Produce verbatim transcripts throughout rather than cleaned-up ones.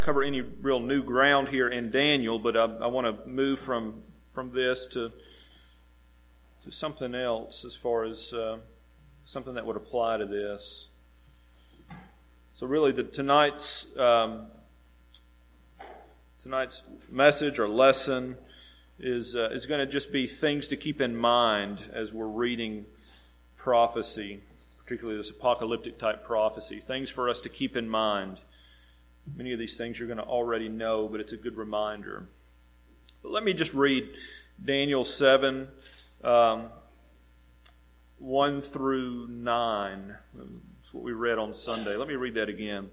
cover any real new ground here in Daniel, but I, I want to move from from this to to something else as far as uh, something that would apply to this. So really, the tonight's um, tonight's message or lesson is uh, is going to just be things to keep in mind as we're reading prophecy, particularly this apocalyptic type prophecy. Things for us to keep in mind. Many of these things you're going to already know, but it's a good reminder. But let me just read Daniel seven, um, one through nine. That's what we read on Sunday. Let me read that again.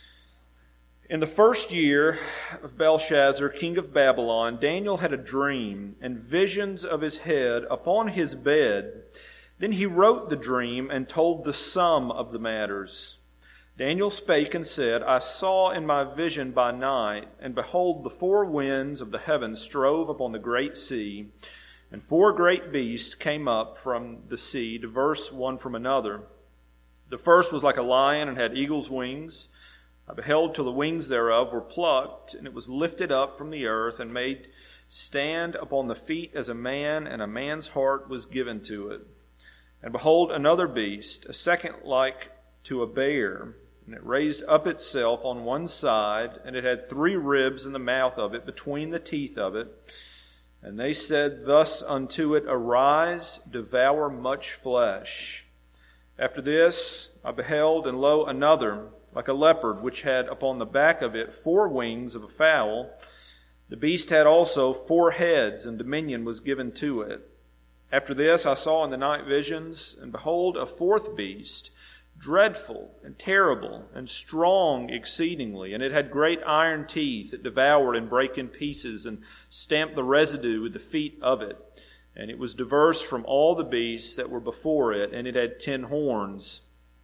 In the first year of Belshazzar, king of Babylon, Daniel had a dream and visions of his head upon his bed. Then he wrote the dream and told the sum of the matters. Daniel spake and said, I saw in my vision by night, and behold, the four winds of the heavens strove upon the great sea, and four great beasts came up from the sea, diverse one from another. The first was like a lion and had eagle's wings. I beheld till the wings thereof were plucked, and it was lifted up from the earth, and made stand upon the feet as a man, and a man's heart was given to it. And behold, another beast, a second like to a bear, and it raised up itself on one side, and it had three ribs in the mouth of it, between the teeth of it. And they said thus unto it, Arise, devour much flesh. After this I beheld, and lo, another, like a leopard, which had upon the back of it four wings of a fowl. The beast had also four heads, and dominion was given to it. After this I saw in the night visions, and behold, a fourth beast, dreadful and terrible and strong exceedingly, and it had great iron teeth that devoured and brake in pieces and stamped the residue with the feet of it. And it was diverse from all the beasts that were before it, and it had ten horns.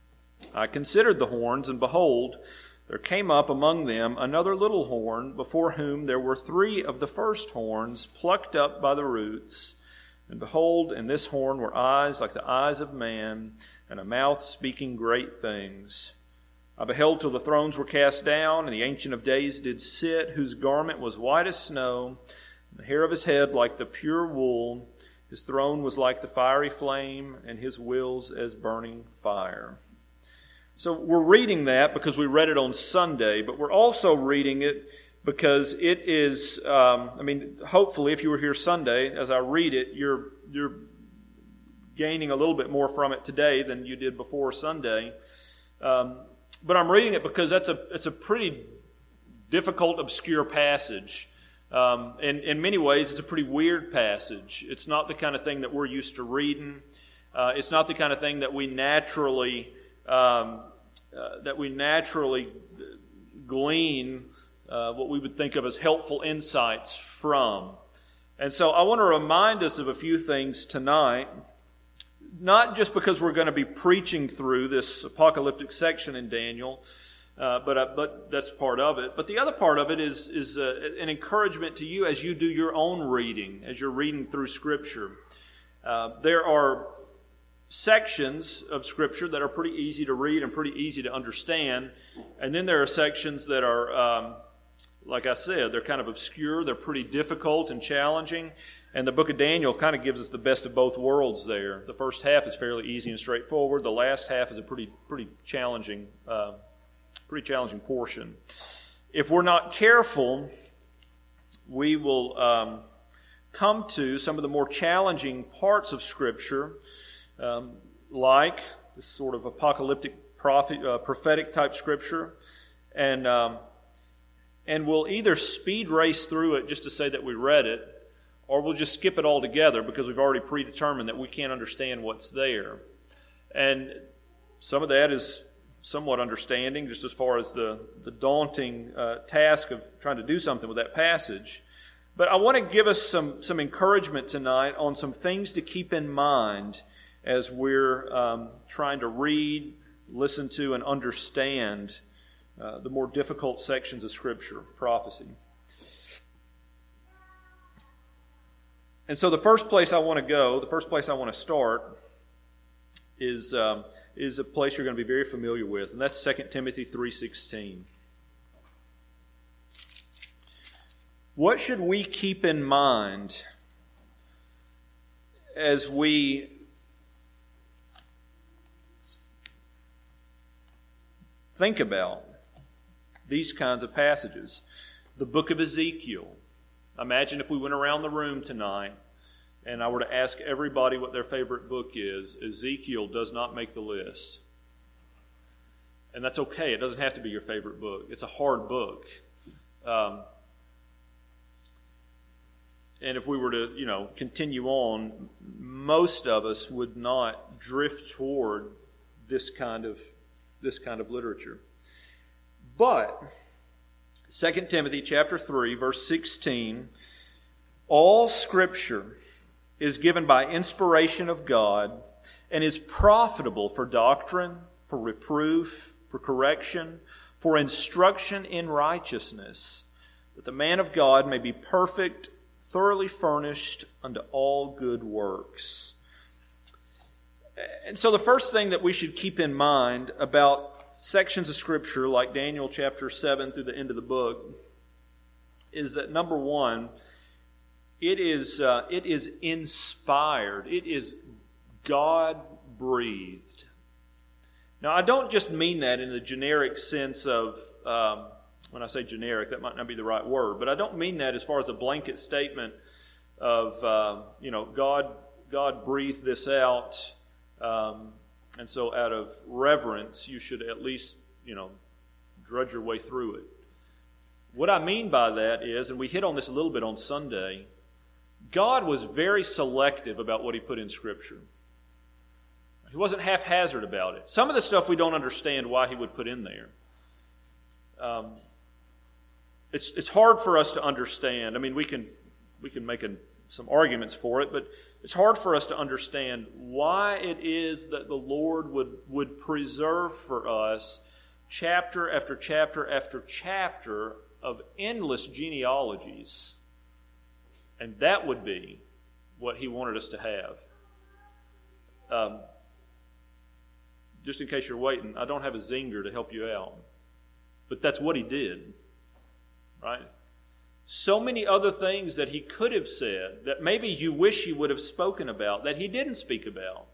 I considered the horns, and behold, there came up among them another little horn, before whom there were three of the first horns plucked up by the roots. And behold, in this horn were eyes like the eyes of man, and a mouth speaking great things. I beheld till the thrones were cast down, and the Ancient of Days did sit, whose garment was white as snow, and the hair of his head like the pure wool. His throne was like the fiery flame, and his wheels as burning fire. So we're reading that because we read it on Sunday, but we're also reading it because it is, um, I mean, hopefully if you were here Sunday, as I read it, you're you're gaining a little bit more from it today than you did before Sunday. Um, but I'm reading it because that's a it's a pretty difficult, obscure passage. Um, and in many ways, it's a pretty weird passage. It's not the kind of thing that we're used to reading. Uh, it's not the kind of thing that we naturally um, uh, that we naturally glean uh, what we would think of as helpful insights from. And so I want to remind us of a few things tonight. Not just because we're going to be preaching through this apocalyptic section in Daniel, uh, but uh, but that's part of it. But the other part of it is is uh, an encouragement to you as you do your own reading, as you're reading through Scripture. Uh, there are sections of Scripture that are pretty easy to read and pretty easy to understand, and then there are sections that are, um, like I said, they're kind of obscure. They're pretty difficult and challenging. And the book of Daniel kind of gives us the best of both worlds there. The first half is fairly easy and straightforward. The last half is a pretty pretty challenging, uh, pretty challenging portion. If we're not careful, we will um, come to some of the more challenging parts of Scripture, um, like this sort of apocalyptic prophet, uh, prophetic type Scripture, and um, and we'll either speed race through it just to say that we read it, or we'll just skip it altogether because we've already predetermined that we can't understand what's there. And some of that is somewhat understanding, just as far as the, the daunting uh, task of trying to do something with that passage. But I want to give us some, some encouragement tonight on some things to keep in mind as we're um, trying to read, listen to, and understand uh, the more difficult sections of Scripture, prophecy. And so the first place I want to go, the first place I want to start is um, is a place you're going to be very familiar with, and that's Second Timothy three sixteen. What should we keep in mind as we think about these kinds of passages? The book of Ezekiel. Imagine if we went around the room tonight and I were to ask everybody what their favorite book is. Ezekiel does not make the list. And that's okay. It doesn't have to be your favorite book. It's a hard book. Um, and if we were to, you know, continue on, most of us would not drift toward this kind of this kind of literature. But Second Timothy chapter three, verse sixteen, all Scripture is given by inspiration of God and is profitable for doctrine, for reproof, for correction, for instruction in righteousness, that the man of God may be perfect, thoroughly furnished unto all good works. And so the first thing that we should keep in mind about sections of Scripture like Daniel chapter seven through the end of the book is that, number one, it is uh, it is inspired. It is God-breathed. Now, I don't just mean that in the generic sense of, um, when I say generic, that might not be the right word, but I don't mean that as far as a blanket statement of, uh, you know, God, God breathed this out, um, and so out of reverence, you should at least, you know, drudge your way through it. What I mean by that is, and we hit on this a little bit on Sunday, God was very selective about what He put in Scripture. He wasn't haphazard about it. Some of the stuff we don't understand why He would put in there. Um, it's it's hard for us to understand. I mean, we can we can make a, some arguments for it, but it's hard for us to understand why it is that the Lord would, would preserve for us chapter after chapter after chapter of endless genealogies. And that would be what He wanted us to have. Um, just in case you're waiting, I don't have a zinger to help you out. But that's what He did. Right? So many other things that He could have said that maybe you wish He would have spoken about that He didn't speak about.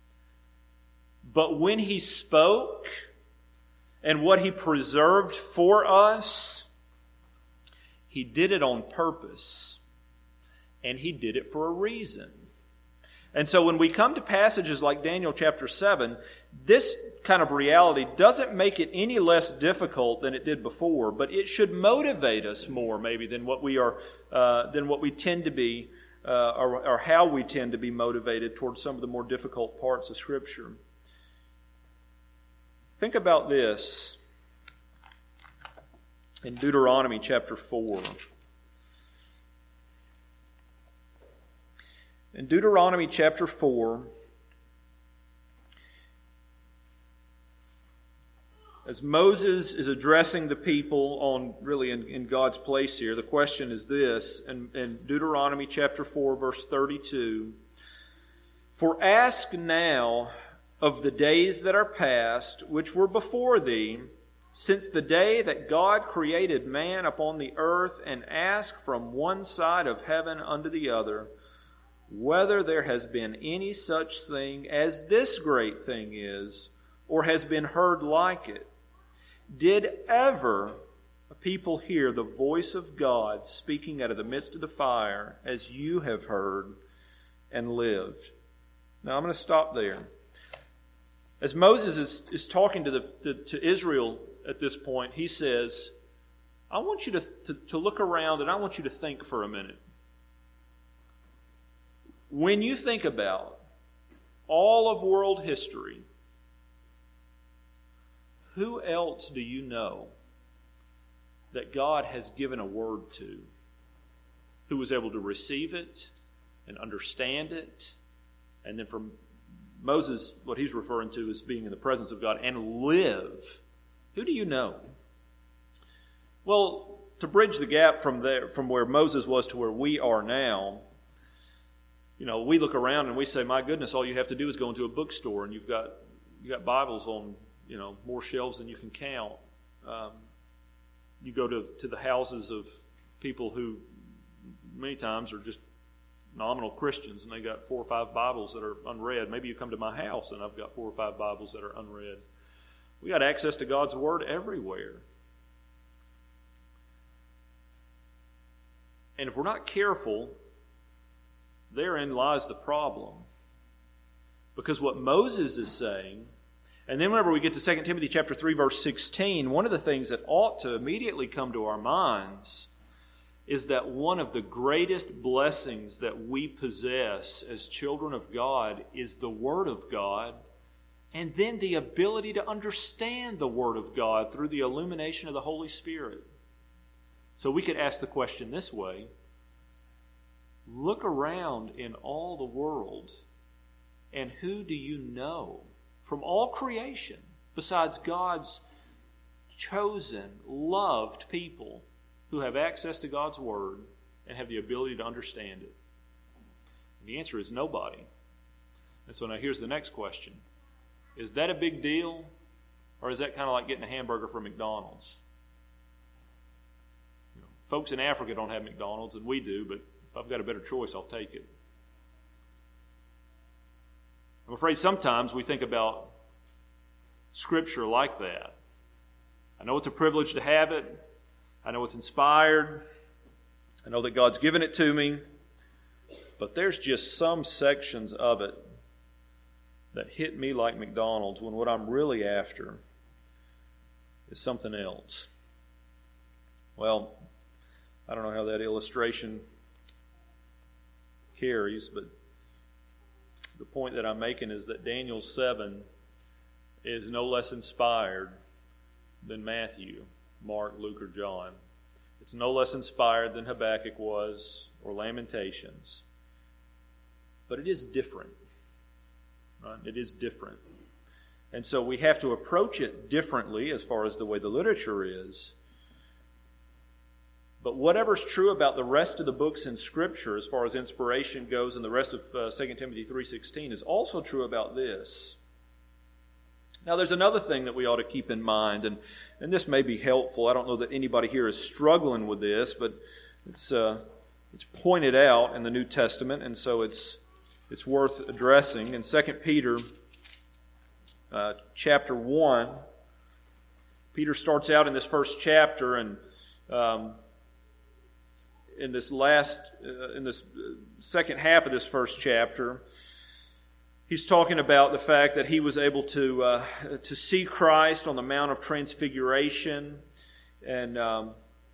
But when He spoke and what He preserved for us, He did it on purpose. And He did it for a reason. And so when we come to passages like Daniel chapter seven, this kind of reality doesn't make it any less difficult than it did before, but it should motivate us more maybe than what we are, uh, than what we tend to be, uh, or, or how we tend to be motivated towards some of the more difficult parts of Scripture. Think about this in Deuteronomy chapter four. In Deuteronomy chapter four, as Moses is addressing the people on really in, in God's place here, the question is this, in, in Deuteronomy chapter four, verse thirty-two, "For ask now of the days that are past, which were before thee, since the day that God created man upon the earth, and ask from one side of heaven unto the other, whether there has been any such thing as this great thing is, or has been heard like it. Did ever a people hear the voice of God speaking out of the midst of the fire, as you have heard and lived?" Now I'm going to stop there. As Moses is, is talking to, the, to, to Israel at this point, he says, I want you to, to, to look around and I want you to think for a minute. When you think about all of world history, who else do you know that God has given a word to, who was able to receive it and understand it, and then from Moses, what he's referring to is being in the presence of God and live? Who do you know? Well, to bridge the gap from there, from where Moses was to where we are now, you know, we look around and we say, my goodness, all you have to do is go into a bookstore and you've got you got Bibles on, you know, more shelves than you can count. Um, you go to, to the houses of people who many times are just nominal Christians and they got four or five Bibles that are unread. Maybe you come to my house and I've got four or five Bibles that are unread. We got access to God's Word everywhere. And if we're not careful, therein lies the problem. Because what Moses is saying, and then whenever we get to Second Timothy chapter three, verse sixteen, one of the things that ought to immediately come to our minds is that one of the greatest blessings that we possess as children of God is the Word of God, and then the ability to understand the Word of God through the illumination of the Holy Spirit. So we could ask the question this way: look around in all the world, and who do you know from all creation, besides God's chosen, loved people, who have access to God's Word and have the ability to understand it? And the answer is nobody. And so now here's the next question. Is that a big deal, or is that kind of like getting a hamburger from McDonald's? You know, folks in Africa don't have McDonald's, and we do, but if I've got a better choice, I'll take it. I'm afraid sometimes we think about Scripture like that. I know it's a privilege to have it. I know it's inspired. I know that God's given it to me. But there's just some sections of it that hit me like McDonald's when what I'm really after is something else. Well, I don't know how that illustration carries, but the point that I'm making is that Daniel seven is no less inspired than Matthew, Mark, Luke, or John. It's no less inspired than Habakkuk was or Lamentations. But it is different. Right? It is different. And so we have to approach it differently as far as the way the literature is. But whatever's true about the rest of the books in Scripture as far as inspiration goes, and the rest of uh, Second Timothy three sixteen is also true about this. Now there's another thing that we ought to keep in mind, and, and this may be helpful. I don't know that anybody here is struggling with this, but it's uh, it's pointed out in the New Testament, and so it's it's worth addressing. In Second Peter uh, chapter one, Peter starts out in this first chapter, and um, in this last, uh, in this second half of this first chapter, he's talking about the fact that he was able to uh, to see Christ on the Mount of Transfiguration, and um,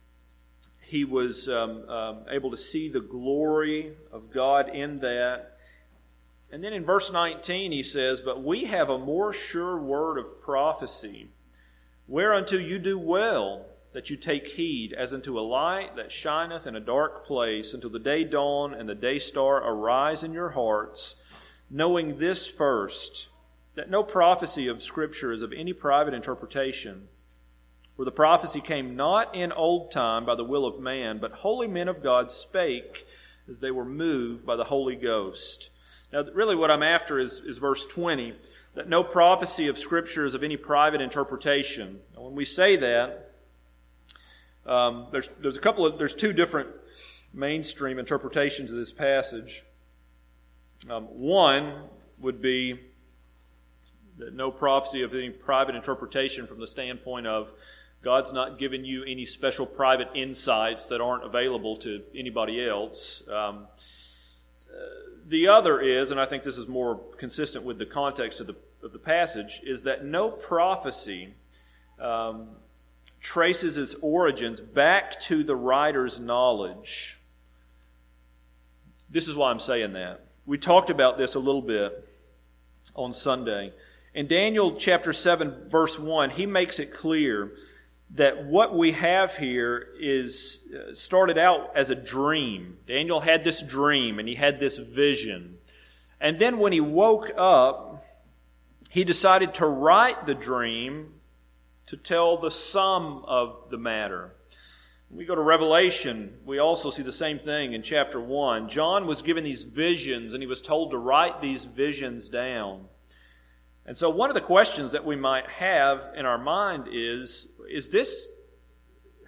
he was um, um, able to see the glory of God in that. And then in verse nineteen he says, "But we have a more sure word of prophecy, whereunto you do well that you take heed, as unto a light that shineth in a dark place, until the day dawn and the day star arise in your hearts, knowing this first, that no prophecy of Scripture is of any private interpretation. For the prophecy came not in old time by the will of man, but holy men of God spake as they were moved by the Holy Ghost." Now, really what I'm after is, is verse twenty, that no prophecy of Scripture is of any private interpretation. Now, when we say that, um, there's there's a couple of there's two different mainstream interpretations of this passage. Um, one would be that no prophecy of any private interpretation from the standpoint of God's not giving you any special private insights that aren't available to anybody else. Um, uh, the other is, and I think this is more consistent with the context of the of the passage, is that no prophecy um, traces its origins back to the writer's knowledge. This is why I'm saying that. We talked about this a little bit on Sunday. In Daniel chapter seven, verse one, he makes it clear that what we have here is uh, started out as a dream. Daniel had this dream and he had this vision. And then when he woke up, he decided to write the dream to tell the sum of the matter. When we go to Revelation, we also see the same thing in chapter one. John was given these visions and he was told to write these visions down. And so one of the questions that we might have in our mind is, is this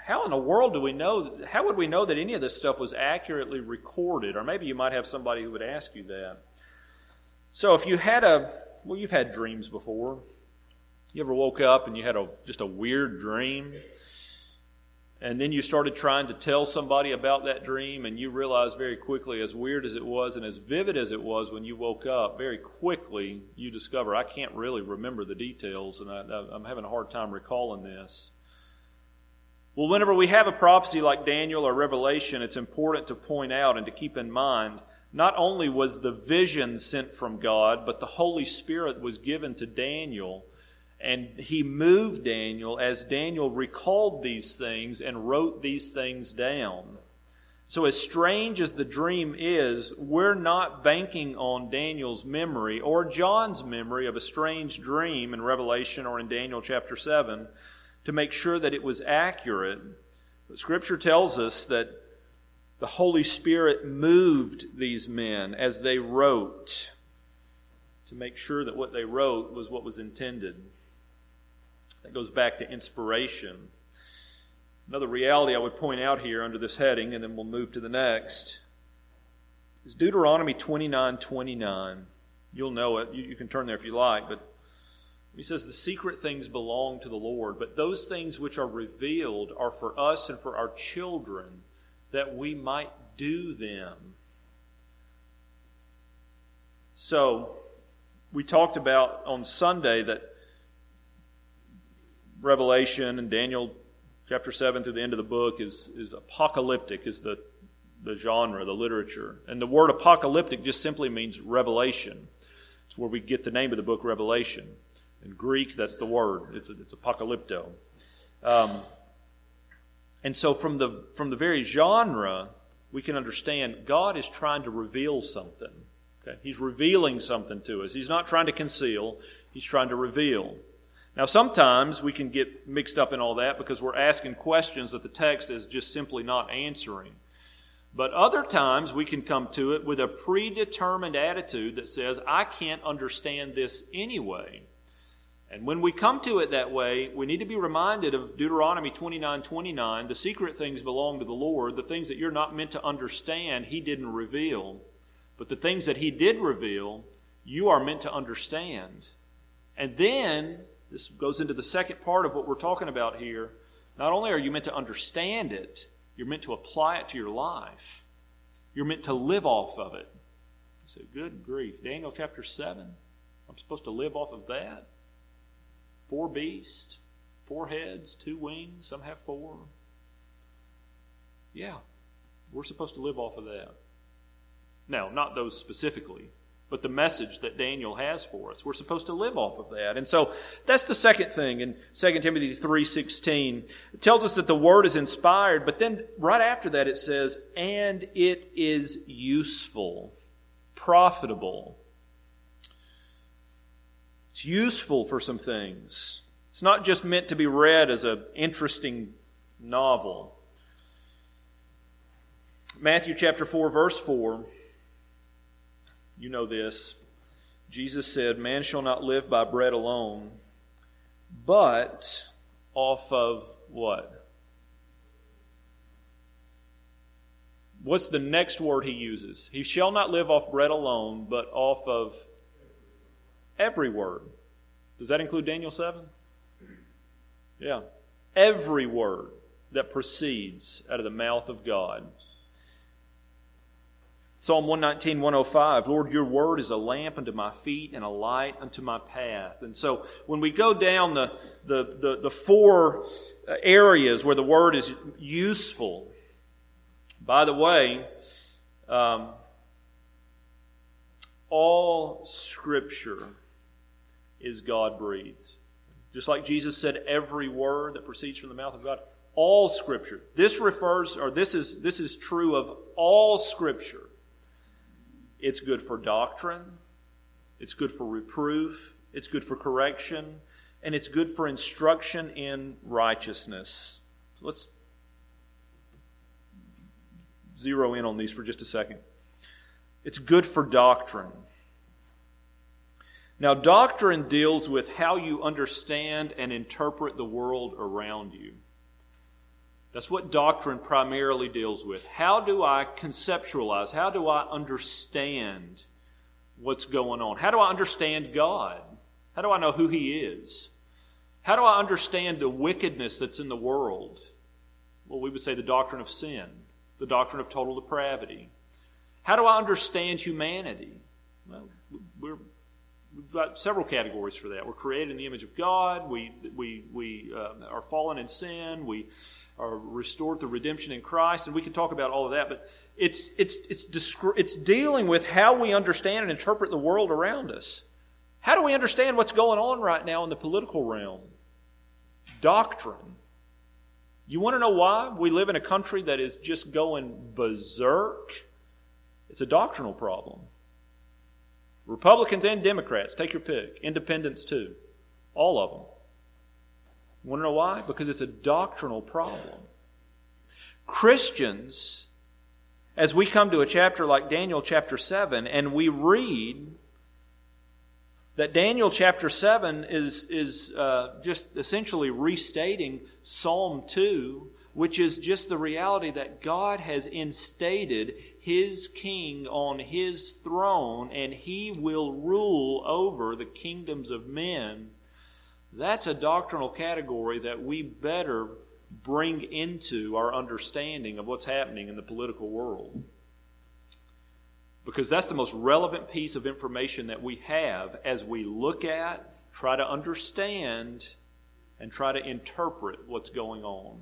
how in the world do we know, how would we know that any of this stuff was accurately recorded? Or maybe you might have somebody who would ask you that. So if you had a, well, you've had dreams before. You ever woke up and you had a just a weird dream? And then you started trying to tell somebody about that dream, and you realized very quickly, as weird as it was and as vivid as it was when you woke up, very quickly you discover, I can't really remember the details, and I, I'm having a hard time recalling this. Well, whenever we have a prophecy like Daniel or Revelation, it's important to point out and to keep in mind, not only was the vision sent from God, but the Holy Spirit was given to Daniel. And he moved Daniel as Daniel recalled these things and wrote these things down. So as strange as the dream is, we're not banking on Daniel's memory or John's memory of a strange dream in Revelation or in Daniel chapter seven to make sure that it was accurate. But Scripture tells us that the Holy Spirit moved these men as they wrote to make sure that what they wrote was what was intended. That goes back to inspiration. Another reality I would point out here under this heading, and then we'll move to the next, is Deuteronomy twenty-nine twenty-nine. You'll know it. You, you can turn there if you like. But he says, the secret things belong to the Lord, but those things which are revealed are for us and for our children, that we might do them. So, we talked about on Sunday that Revelation and Daniel chapter seven through the end of the book is, is apocalyptic, is the, the genre, the literature. And the word apocalyptic just simply means revelation. It's where we get the name of the book, Revelation. In Greek, that's the word. It's, it's apocalypto. Um, and so from the, from the very genre, we can understand God is trying to reveal something. Okay? He's revealing something to us. He's not trying to conceal. He's trying to reveal. Now, sometimes we can get mixed up in all that because we're asking questions that the text is just simply not answering. But other times we can come to it with a predetermined attitude that says, I can't understand this anyway. And when we come to it that way, we need to be reminded of Deuteronomy twenty-nine twenty-nine. The secret things belong to the Lord. The things that you're not meant to understand, He didn't reveal. But the things that He did reveal, you are meant to understand. And then this goes into the second part of what we're talking about here. Not only are you meant to understand it, you're meant to apply it to your life. You're meant to live off of it. You say, good grief, Daniel chapter seven, I'm supposed to live off of that? Four beasts, four heads, two wings, some have four. Yeah, we're supposed to live off of that. Now, not those specifically, but the message that Daniel has for us. We're supposed to live off of that. And so that's the second thing in Second Timothy three sixteen. It tells us that the Word is inspired, but then right after that it says, and it is useful, profitable. It's useful for some things. It's not just meant to be read as an interesting novel. Matthew chapter four, verse four. You know this. Jesus said, man shall not live by bread alone, but off of what? What's the next word he uses? He shall not live off bread alone, but off of every word. Does that include Daniel seven? Yeah. Every word that proceeds out of the mouth of God. Psalm one nineteen, one oh five, Lord, your word is a lamp unto my feet and a light unto my path. And so when we go down the, the, the, the four areas where the word is useful, by the way, um, all Scripture is God-breathed. Just like Jesus said, every word that proceeds from the mouth of God, all Scripture. This refers, or this is this is true of all Scripture. It's good for doctrine, it's good for reproof, it's good for correction, and it's good for instruction in righteousness. So let's zero in on these for just a second. It's good for doctrine. Now, doctrine deals with how you understand and interpret the world around you. That's what doctrine primarily deals with. How do I conceptualize? How do I understand what's going on? How do I understand God? How do I know who He is? How do I understand the wickedness that's in the world? Well, we would say the doctrine of sin, the doctrine of total depravity. How do I understand humanity? Well, we're, we've got several categories for that. We're created in the image of God. We we we uh, are fallen in sin. We are restored through redemption in Christ, and we can talk about all of that. But it's it's it's descri- it's dealing with how we understand and interpret the world around us. How do we understand what's going on right now in the political realm? Doctrine. You want to know why we live in a country that is just going berserk? It's a doctrinal problem. Republicans and Democrats, take your pick. Independents too. All of them. You want to know why? Because it's a doctrinal problem. Christians, as we come to a chapter like Daniel chapter seven, and we read that Daniel chapter seven is, is uh, just essentially restating Psalm two, which is just the reality that God has instated His king on His throne, and He will rule over the kingdoms of men. That's a doctrinal category that we better bring into our understanding of what's happening in the political world. Because that's the most relevant piece of information that we have as we look at, try to understand, and try to interpret what's going on.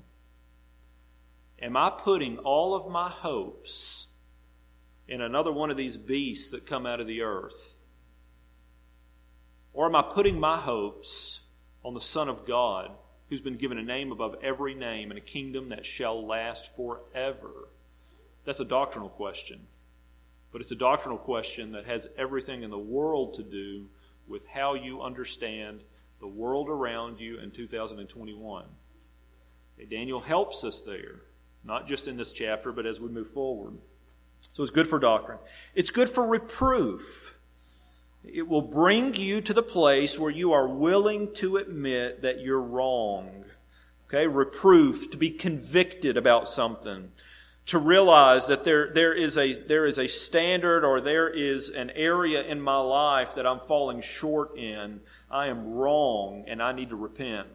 Am I putting all of my hopes in another one of these beasts that come out of the earth? Or am I putting my hopes on the Son of God, who's been given a name above every name and a kingdom that shall last forever? That's a doctrinal question. But it's a doctrinal question that has everything in the world to do with how you understand the world around you in two thousand twenty-one. Okay, Daniel helps us there, not just in this chapter, but as we move forward. So it's good for doctrine. It's good for reproof. It will bring you to the place where you are willing to admit that you're wrong. Okay, reproof, to be convicted about something. To realize that there, there is a there is a standard or there is an area in my life that I'm falling short in. I am wrong and I need to repent.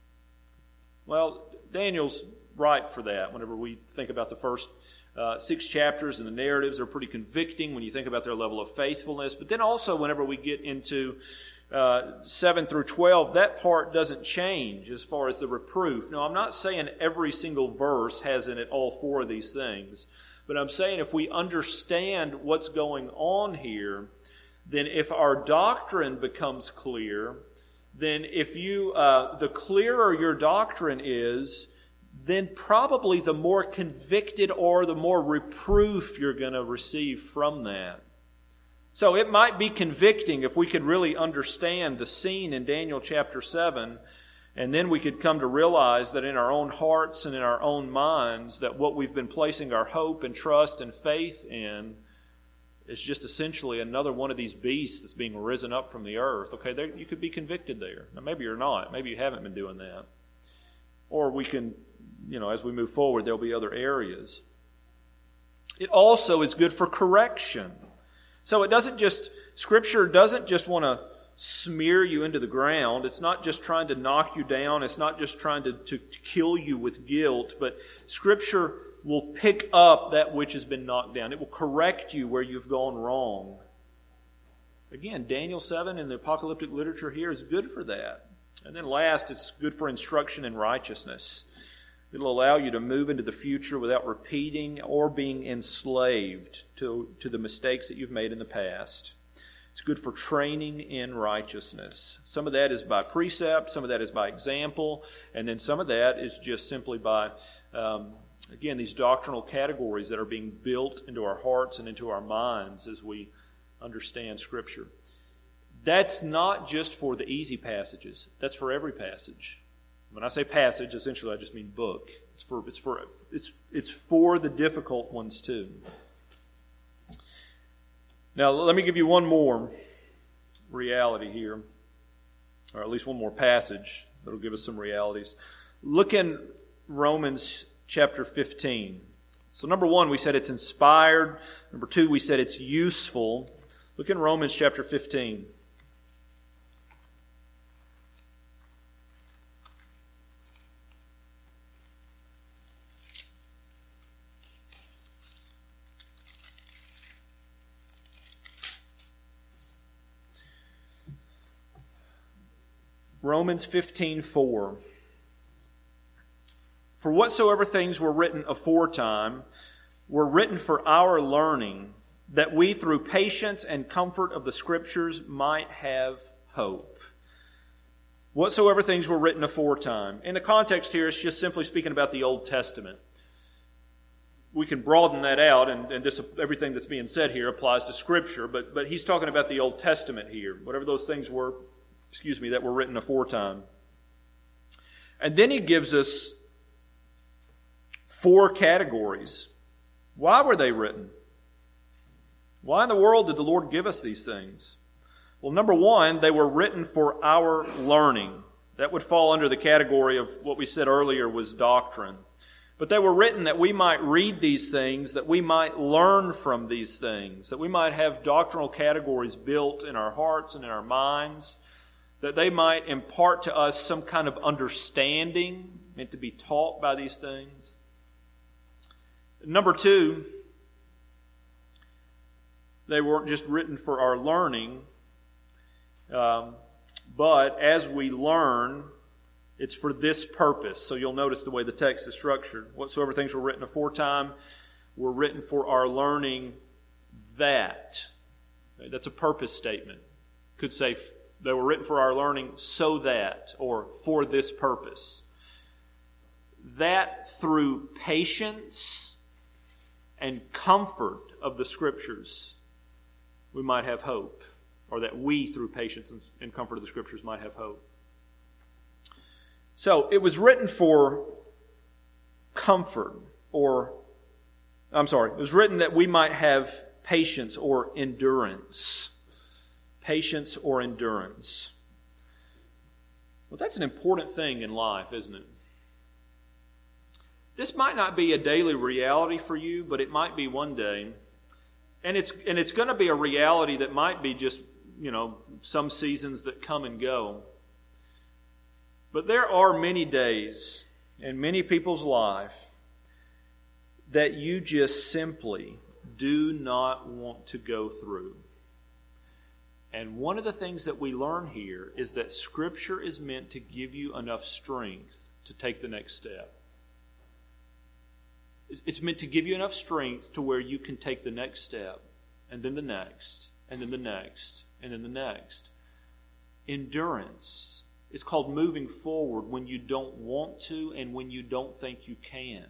Well, Daniel's right for that. Whenever we think about the first uh, six chapters and the narratives, they're pretty convicting when you think about their level of faithfulness. But then also whenever we get into Uh, seven through twelve, that part doesn't change as far as the reproof. Now, I'm not saying every single verse has in it all four of these things, but I'm saying if we understand what's going on here, then if our doctrine becomes clear, then if you, uh, the clearer your doctrine is, then probably the more convicted or the more reproof you're going to receive from that. So it might be convicting if we could really understand the scene in Daniel chapter seven, and then we could come to realize that in our own hearts and in our own minds that what we've been placing our hope and trust and faith in is just essentially another one of these beasts that's being risen up from the earth. Okay, there, you could be convicted there. Now maybe you're not. Maybe you haven't been doing that. Or we can, you know, as we move forward, there'll be other areas. It also is good for correction. So it doesn't just, Scripture doesn't just want to smear you into the ground. It's not just trying to knock you down. It's not just trying to, to, to kill you with guilt. But Scripture will pick up that which has been knocked down. It will correct you where you've gone wrong. Again, Daniel seven in the apocalyptic literature here is good for that. And then last, it's good for instruction in righteousness. It'll allow you to move into the future without repeating or being enslaved to, to the mistakes that you've made in the past. It's good for training in righteousness. Some of that is by precept, some of that is by example, and then some of that is just simply by, um, again, these doctrinal categories that are being built into our hearts and into our minds as we understand Scripture. That's not just for the easy passages. That's for every passage. When I say passage, essentially I just mean book. It's for it's for it's it's for the difficult ones too. Now let me give you one more reality here, or at least one more passage that'll give us some realities. Look in Romans chapter fifteen. So number one, we said it's inspired. Number two, we said it's useful. Look in Romans chapter fifteen. Romans fifteen four. For whatsoever things were written aforetime were written for our learning, that we through patience and comfort of the Scriptures might have hope. Whatsoever things were written aforetime. In the context here, it's just simply speaking about the Old Testament. We can broaden that out, and, and this, everything that's being said here applies to Scripture, but, but he's talking about the Old Testament here. Whatever those things were, excuse me, that were written aforetime. And then he gives us four categories. Why were they written? Why in the world did the Lord give us these things? Well, number one, they were written for our learning. That would fall under the category of what we said earlier was doctrine. But they were written that we might read these things, that we might learn from these things, that we might have doctrinal categories built in our hearts and in our minds, that they might impart to us some kind of understanding, meant to be taught by these things. Number two, they weren't just written for our learning, um, but as we learn, it's for this purpose. So you'll notice the way the text is structured. Whatsoever things were written aforetime were written for our learning, that. That's a purpose statement. Could say they were written for our learning so that, or for this purpose. That through patience and comfort of the Scriptures, we might have hope. Or that we, through patience and comfort of the Scriptures, might have hope. So, it was written for comfort, or, I'm sorry, it was written that we might have patience or endurance. Patience or endurance. Well, that's an important thing in life, isn't it? This might not be a daily reality for you, but it might be one day. And it's and it's going to be a reality that might be just, you know, some seasons that come and go. But there are many days in many people's life that you just simply do not want to go through. And one of the things that we learn here is that Scripture is meant to give you enough strength to take the next step. It's meant to give you enough strength to where you can take the next step, and then the next, and then the next, and then the next. Endurance. It's called moving forward when you don't want to and when you don't think you can.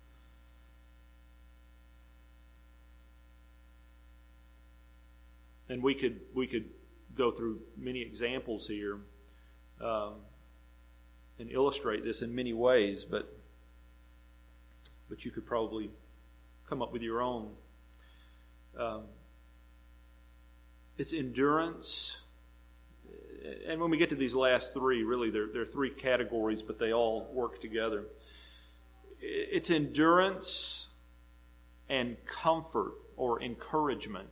And we could we could go through many examples here um, and illustrate this in many ways, but but you could probably come up with your own. Um, it's endurance. And when we get to these last three, really, they're, they're three categories, but they all work together. It's endurance and comfort or encouragement.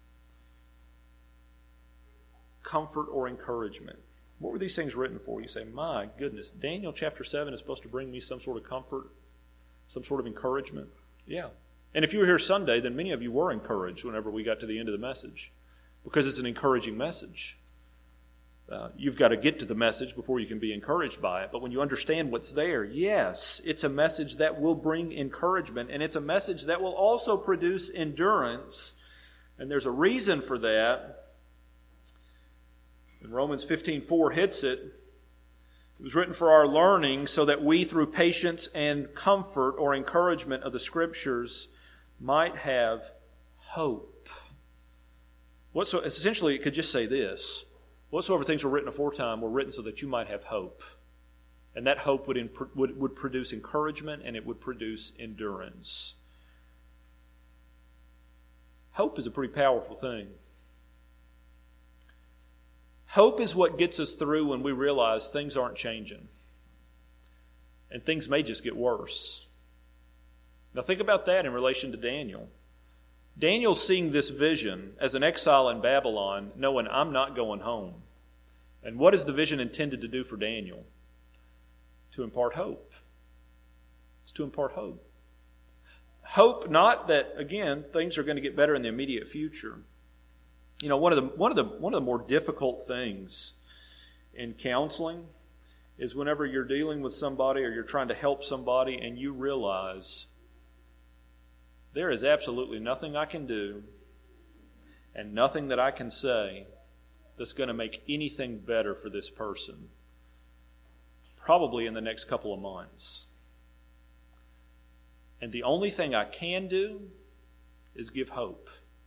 Comfort or encouragement. What were these things written for? You say, my goodness, Daniel chapter seven is supposed to bring me some sort of comfort, some sort of encouragement. Yeah. And if you were here Sunday, then many of you were encouraged whenever we got to the end of the message, because it's an encouraging message. Uh, you've got to get to the message before you can be encouraged by it. But when you understand what's there, yes, it's a message that will bring encouragement, and it's a message that will also produce endurance. And there's a reason for that. And Romans fifteen four hits it. It was written for our learning so that we, through patience and comfort or encouragement of the Scriptures, might have hope. What so essentially, it could just say this. Whatsoever things were written aforetime were written so that you might have hope. And that hope would, in, would, would produce encouragement, and it would produce endurance. Hope is a pretty powerful thing. Hope is what gets us through when we realize things aren't changing. And things may just get worse. Now think about that in relation to Daniel. Daniel's seeing this vision as an exile in Babylon, knowing I'm not going home. And what is the vision intended to do for Daniel? To impart hope. It's to impart hope. Hope not that, again, things are going to get better in the immediate future. You know, one of the one of the one of the more difficult things in counseling is whenever you're dealing with somebody or you're trying to help somebody and you realize there is absolutely nothing I can do and nothing that I can say that's going to make anything better for this person, probably in the next couple of months. And the only thing I can do is give hope.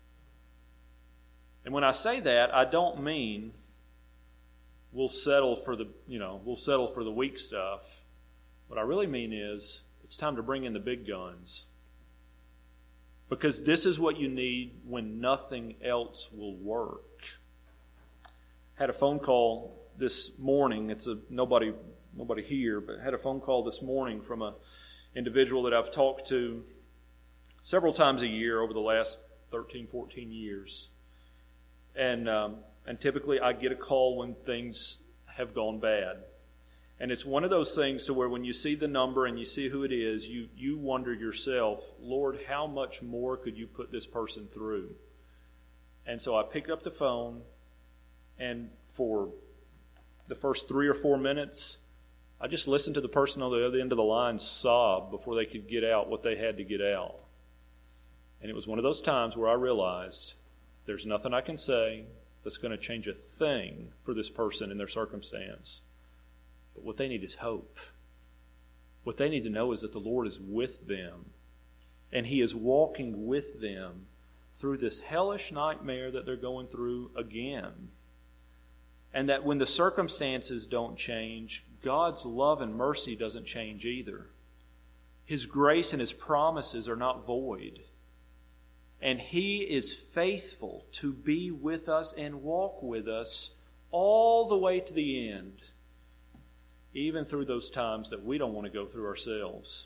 And when I say that, I don't mean we'll settle for the, you know, we'll settle for the weak stuff. What I really mean is it's time to bring in the big guns. Because this is what you need when nothing else will work. Had a phone call this morning. It's a nobody nobody here, but had a phone call this morning from a individual that I've talked to several times a year over the last thirteen, fourteen years. And um, and typically I get a call when things have gone bad. And it's one of those things to where when you see the number and you see who it is, you, you wonder yourself, Lord, how much more could you put this person through? And so I picked up the phone, and for the first three or four minutes, I just listened to the person on the other end of the line sob before they could get out what they had to get out. And it was one of those times where I realized there's nothing I can say that's going to change a thing for this person in their circumstance. But what they need is hope. What they need to know is that the Lord is with them. And He is walking with them through this hellish nightmare that they're going through again. And that when the circumstances don't change, God's love and mercy doesn't change either. His grace and His promises are not void. And He is faithful to be with us and walk with us all the way to the end. Even through those times that we don't want to go through ourselves.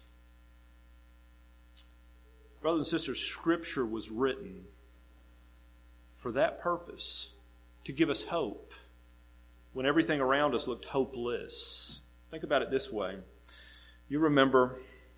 Brothers and sisters, Scripture was written for that purpose, to give us hope when everything around us looked hopeless. Think about it this way. You remember,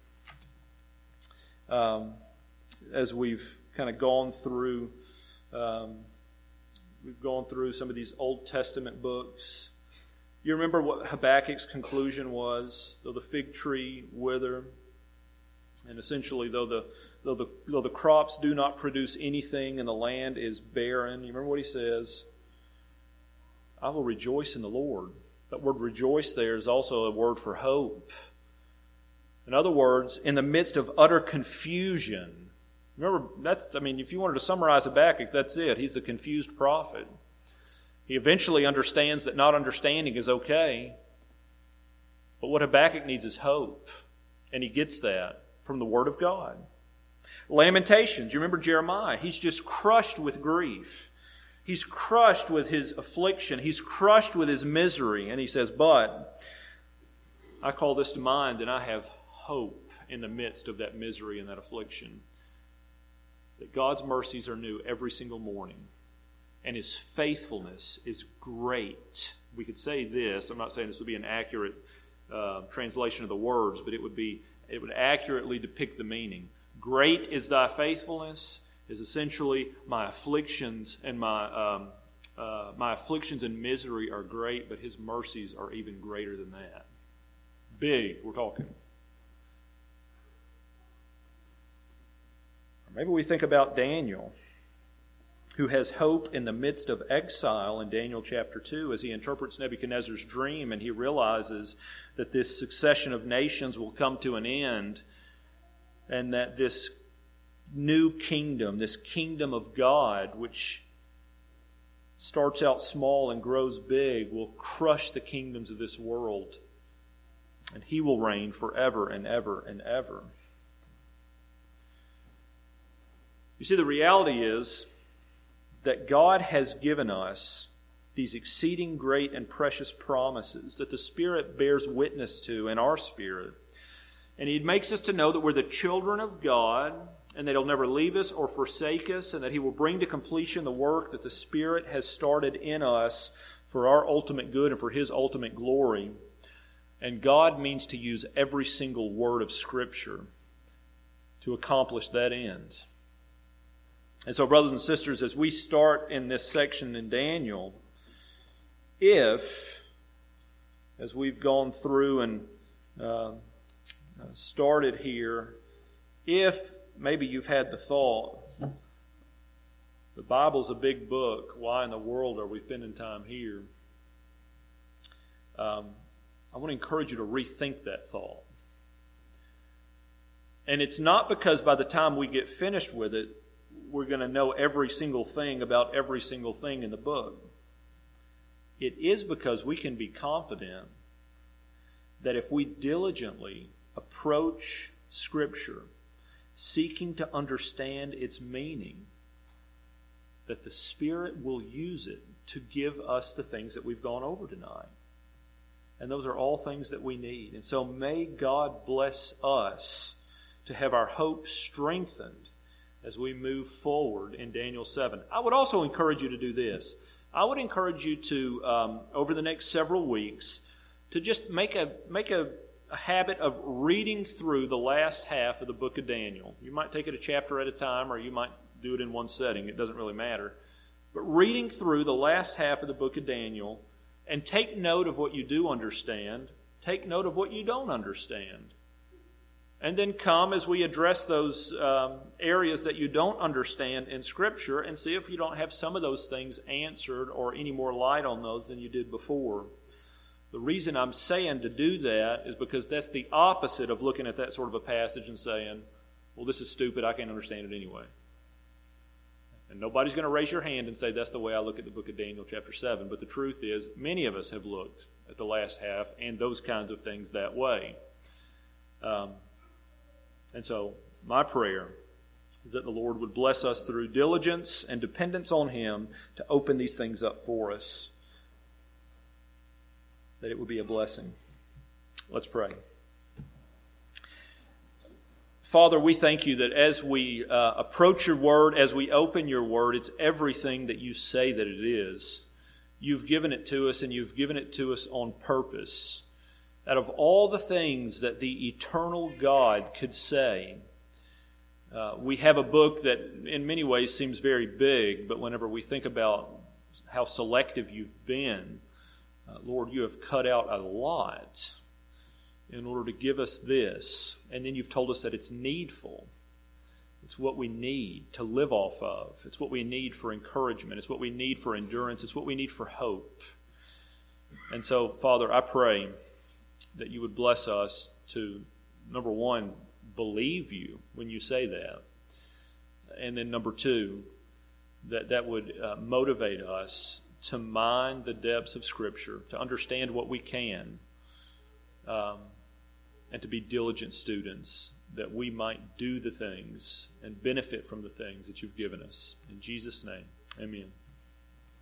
um, as we've kind of gone through, um, we've gone through some of these Old Testament books. You remember what Habakkuk's conclusion was? Though the fig tree wither, and essentially though the though the though the crops do not produce anything and the land is barren. You remember what he says? I will rejoice in the Lord. That word rejoice there is also a word for hope. In other words, in the midst of utter confusion. Remember, that's I mean, if you wanted to summarize Habakkuk, that's it. He's the confused prophet. He eventually understands that not understanding is okay. But what Habakkuk needs is hope. And he gets that from the Word of God. Lamentations. You remember Jeremiah. He's just crushed with grief. He's crushed with his affliction. He's crushed with his misery. And he says, but I call this to mind and I have hope in the midst of that misery and that affliction. That God's mercies are new every single morning. And His faithfulness is great. We could say this. I'm not saying this would be an accurate uh, translation of the words, but it would be it would accurately depict the meaning. Great is Thy faithfulness is essentially my afflictions and my um, uh, my afflictions and misery are great, but His mercies are even greater than that. Big, we're talking. Or maybe we think about Daniel, who has hope in the midst of exile in Daniel chapter two as he interprets Nebuchadnezzar's dream and he realizes that this succession of nations will come to an end and that this new kingdom, this kingdom of God, which starts out small and grows big, will crush the kingdoms of this world and He will reign forever and ever and ever. You see, the reality is that God has given us these exceeding great and precious promises that the Spirit bears witness to in our spirit. And He makes us to know that we're the children of God, and that He'll never leave us or forsake us, and that He will bring to completion the work that the Spirit has started in us for our ultimate good and for His ultimate glory. And God means to use every single word of Scripture to accomplish that end. And so, brothers and sisters, as we start in this section in Daniel, if, as we've gone through and uh, started here, if maybe you've had the thought, the Bible's a big book, why in the world are we spending time here? Um, I want to encourage you to rethink that thought. And it's not because by the time we get finished with it, we're going to know every single thing about every single thing in the book. It is because we can be confident that if we diligently approach Scripture, seeking to understand its meaning, that the Spirit will use it to give us the things that we've gone over tonight. And those are all things that we need. And so may God bless us to have our hope strengthened as we move forward in Daniel seven. I would also encourage you to do this. I would encourage you to, um, over the next several weeks, to just make a make a, a habit of reading through the last half of the book of Daniel. You might take it a chapter at a time, or you might do it in one setting. It doesn't really matter. But reading through the last half of the book of Daniel, and take note of what you do understand. Take note of what you don't understand. And then come as we address those um, areas that you don't understand in Scripture, and see if you don't have some of those things answered or any more light on those than you did before. The reason I'm saying to do that is because that's the opposite of looking at that sort of a passage and saying, well, this is stupid, I can't understand it anyway. And nobody's going to raise your hand and say, that's the way I look at the book of Daniel chapter seven. But the truth is, many of us have looked at the last half and those kinds of things that way. Um, and so, my prayer is that the Lord would bless us through diligence and dependence on Him to open these things up for us, that it would be a blessing. Let's pray. Father, we thank You that as we uh, approach Your Word, as we open Your Word, it's everything that You say that it is. You've given it to us, and You've given it to us on purpose. Out of all the things that the eternal God could say, uh, we have a book that in many ways seems very big, but whenever we think about how selective You've been, uh, Lord, You have cut out a lot in order to give us this. And then You've told us that it's needful. It's what we need to live off of. It's what we need for encouragement. It's what we need for endurance. It's what we need for hope. And so, Father, I pray that You would bless us to, number one, believe You when You say that. And then number two, that that would uh, motivate us to mine the depths of Scripture, to understand what we can, um, and to be diligent students, that we might do the things and benefit from the things that You've given us. In Jesus' name, amen.